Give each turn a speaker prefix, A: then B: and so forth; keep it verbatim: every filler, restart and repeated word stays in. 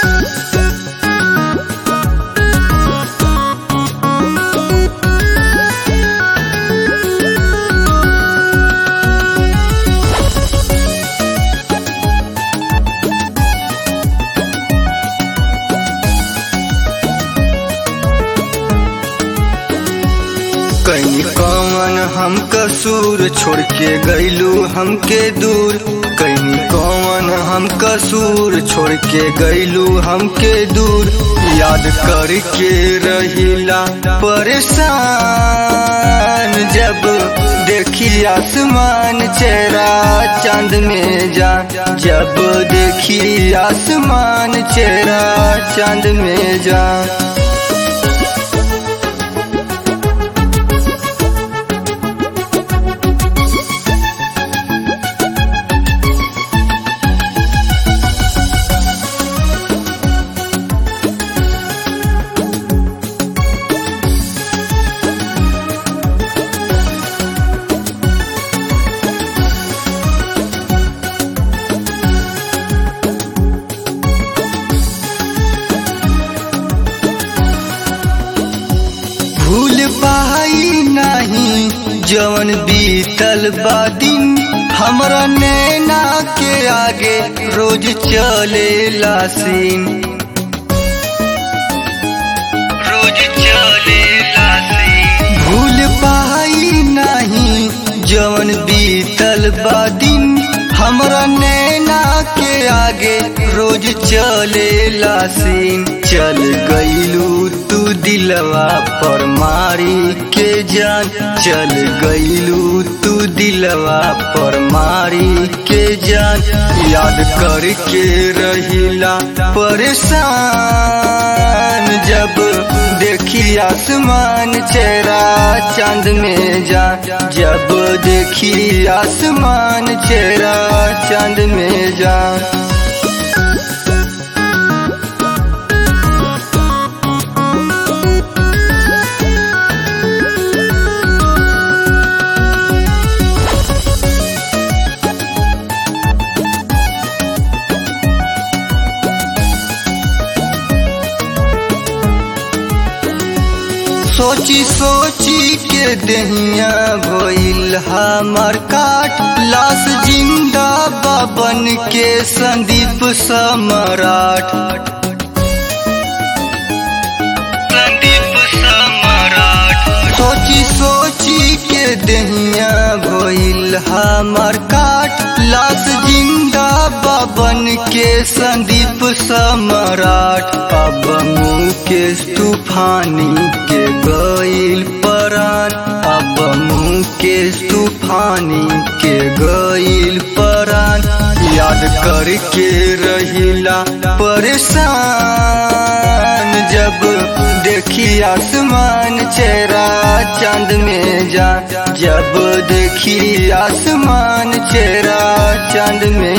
A: कहीं कौन हम कसूर छोड़ के गईलू हमके दूर। कहीं कौन हम कसूर छोड़ के गईलू हमके दूर। याद करके रहिला परेशान जब देखी आसमान चेहरा चांद में जा। जब देखी आसमान चेहरा चांद में जा। भूल पाई नहीं जवन बीतल बा दिन। हमरा नैना के आगे रोज चले लासीन। रोज चले लासीन। भूल पाई नहीं जवन बीतल बा दिन। हमरा नैना के आगे रोज चले लासीन। चल गईलू तू दिलवा पर मारी के जान। चल गईलू तू दिलवा पर मारी के जान। याद करके रहिला परेशान जब देखी आसमान चेहरा चांद में जा। जब देखी आसमान चेहरा चांद में जा। सोची सोची के दहिया भइल हमार काट। लाश जिंदा बाबन के संदीप सम्राट। संदीप सम्राट। सोची सोची के दहिया भइल हमार काट। लाश जिंदा बाबन के संदीप सम्राट। अब मुकेश तूफानी के गईल परान। अब मुकेश तूफानी के गईल परान। याद करके रहिला परेशान जब देखी आसमान चेहरा चांद में जा। जब देखी आसमान चेहरा चांद में